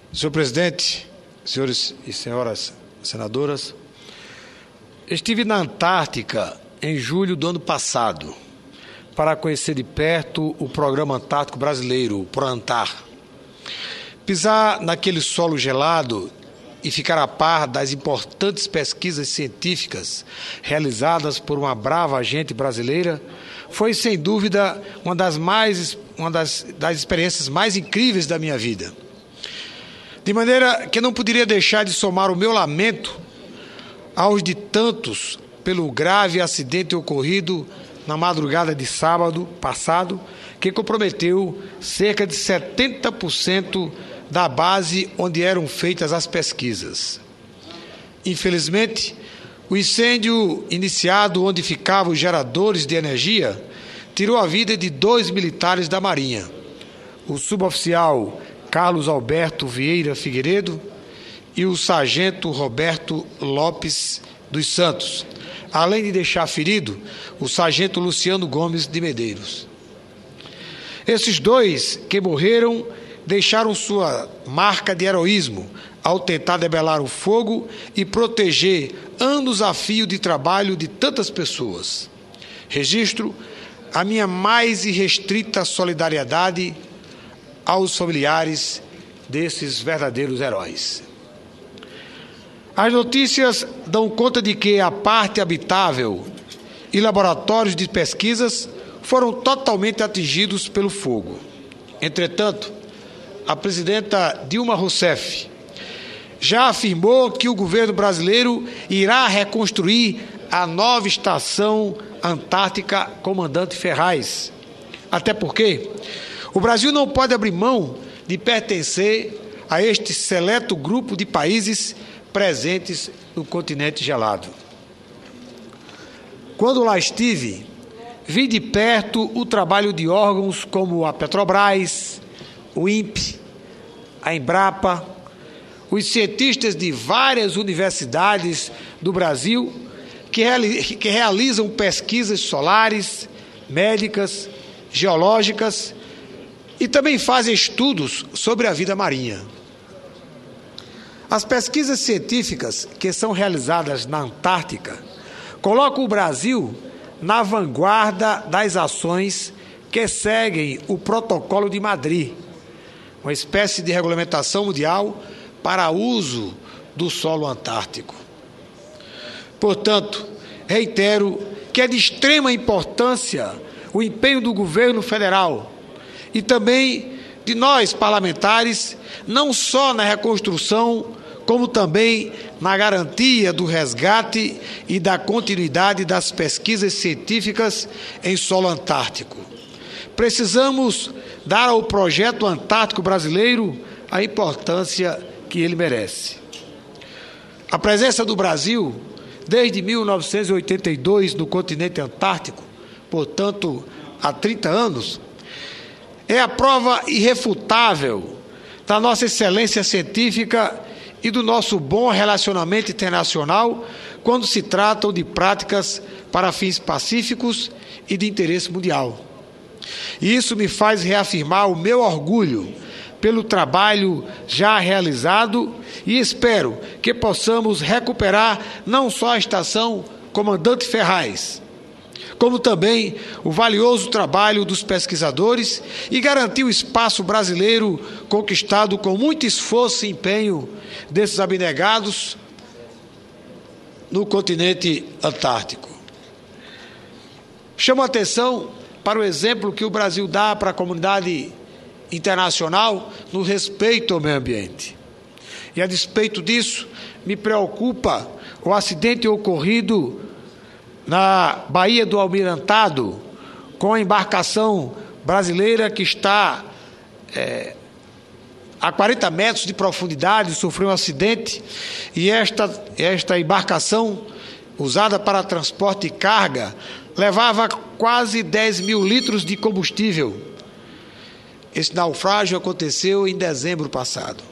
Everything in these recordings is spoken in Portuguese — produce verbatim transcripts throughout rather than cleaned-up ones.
Senhor presidente, senhores e senhoras senadoras, estive na Antártica em julho do ano passado para conhecer de perto o Programa Antártico Brasileiro, o PROANTAR. Pisar naquele solo gelado e ficar a par das importantes pesquisas científicas realizadas por uma brava gente brasileira foi, sem dúvida, uma das, mais, uma das, das experiências mais incríveis da minha vida. De maneira que não poderia deixar de somar o meu lamento aos de tantos pelo grave acidente ocorrido na madrugada de sábado passado, que comprometeu cerca de setenta por cento da base onde eram feitas as pesquisas. Infelizmente, o incêndio iniciado onde ficavam os geradores de energia tirou a vida de dois militares da Marinha, o suboficial Carlos Alberto Vieira Figueiredo e o sargento Roberto Lopes dos Santos, além de deixar ferido o sargento Luciano Gomes de Medeiros. Esses dois que morreram deixaram sua marca de heroísmo ao tentar debelar o fogo e proteger anos a fio de trabalho de tantas pessoas. Registro a minha mais irrestrita solidariedade aos familiares desses verdadeiros heróis. As notícias dão conta de que a parte habitável e laboratórios de pesquisas foram totalmente atingidos pelo fogo. Entretanto, a presidenta Dilma Rousseff já afirmou que o governo brasileiro irá reconstruir a nova estação antártica Comandante Ferraz. Até porque o Brasil não pode abrir mão de pertencer a este seleto grupo de países presentes no continente gelado. Quando lá estive, vi de perto o trabalho de órgãos como a Petrobras, o INPE, a Embrapa, os cientistas de várias universidades do Brasil que, reali- que realizam pesquisas solares, médicas, geológicas e também fazem estudos sobre a vida marinha. As pesquisas científicas que são realizadas na Antártica colocam o Brasil na vanguarda das ações que seguem o Protocolo de Madrid, uma espécie de regulamentação mundial para uso do solo antártico. Portanto, reitero que é de extrema importância o empenho do governo federal e também de nós, parlamentares, não só na reconstrução, como também na garantia do resgate e da continuidade das pesquisas científicas em solo antártico. Precisamos dar ao projeto antártico brasileiro a importância que ele merece. A presença do Brasil, desde mil novecentos e oitenta e dois, no continente antártico, portanto, há trinta anos, é a prova irrefutável da nossa excelência científica e do nosso bom relacionamento internacional quando se tratam de práticas para fins pacíficos e de interesse mundial. E isso me faz reafirmar o meu orgulho pelo trabalho já realizado e espero que possamos recuperar não só a estação Comandante Ferraz, como também o valioso trabalho dos pesquisadores e garantir o espaço brasileiro conquistado com muito esforço e empenho desses abnegados no continente antártico. Chamo a atenção para o exemplo que o Brasil dá para a comunidade internacional no respeito ao meio ambiente. E a despeito disso, me preocupa o acidente ocorrido na Baía do Almirantado, com a embarcação brasileira que está é, a quarenta metros de profundidade, sofreu um acidente, e esta, esta embarcação, usada para transporte de carga, levava quase dez mil litros de combustível. Esse naufrágio aconteceu em dezembro passado.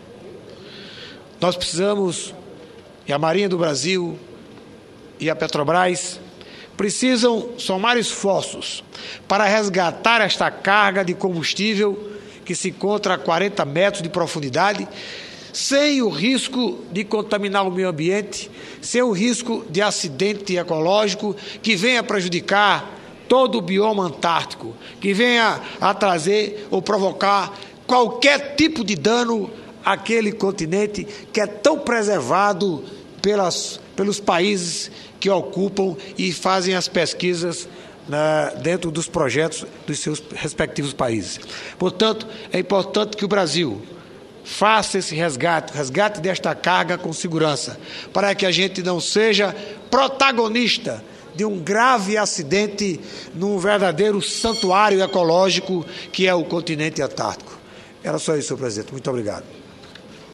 Nós precisamos, e a Marinha do Brasil e a Petrobras precisam somar esforços para resgatar esta carga de combustível que se encontra a quarenta metros de profundidade, sem o risco de contaminar o meio ambiente, sem o risco de acidente ecológico que venha prejudicar todo o bioma antártico, que venha a trazer ou provocar qualquer tipo de dano àquele continente que é tão preservado pelas, pelos países que ocupam e fazem as pesquisas na, dentro dos projetos dos seus respectivos países. Portanto, é importante que o Brasil faça esse resgate, resgate desta carga com segurança, para que a gente não seja protagonista de um grave acidente num verdadeiro santuário ecológico que é o continente antártico. Era só isso, senhor presidente. Muito obrigado.